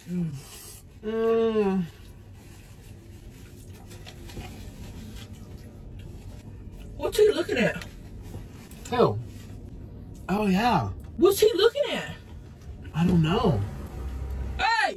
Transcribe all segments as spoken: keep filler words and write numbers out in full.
Mm. Mm. What's he looking at? Who? Oh, yeah. What's he looking at? I don't know. Hey!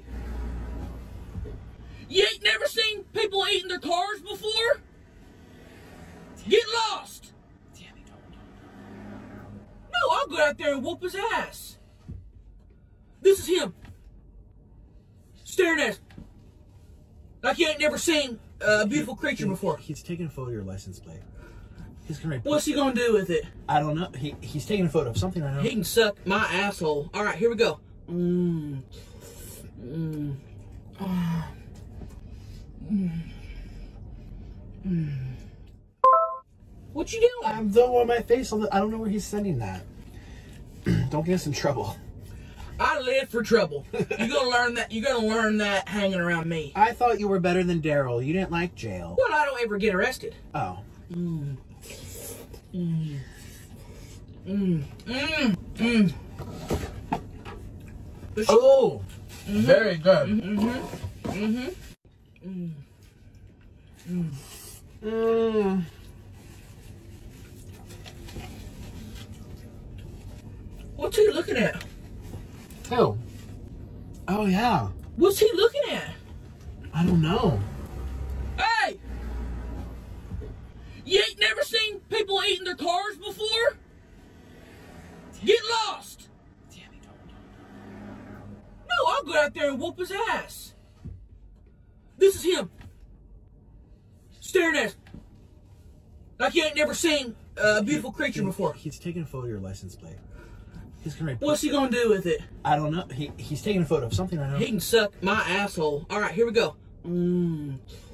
You ain't never seen people eating their cars before? Get lost! Danny, don't. No, I'll go out there and whoop his ass. This is him. Staring at us. Like you ain't never seen a beautiful creature before. He's taking a photo of your license plate. He's gonna. What's he gonna do with it? I don't know. He he's taking a photo of something I know. He can suck my asshole. All right, here we go. Mmm. Mmm. Oh. Mm. Mm. What you doing? I'm done with my face. On the, I don't know where he's sending that. Don't get us in trouble. I live for trouble. You're gonna learn that. You're gonna learn that hanging around me. I thought you were better than Daryl. You didn't like jail. Well, I don't ever get arrested. Oh. Mmm. Mmm. Mmm. Mmm. Mmm. Oh. Mm-hmm. Very good. Mm-hmm. Mm-hmm. Mm. Mm. Mm. What's he looking at? Who? Oh, yeah. What's he looking at? I don't know. Hey! You ain't never seen people eating their cars before? Get lost! Danny, don't. No, I'll go out there and whoop his ass. This is him. Staring at us. Like you ain't never seen a beautiful creature He- before. He's taking a photo of your license plate. He's gonna. What's he gonna do with it? I don't know. He he's taking a photo of something I know. He can suck my asshole. All right, here we go. Mmm.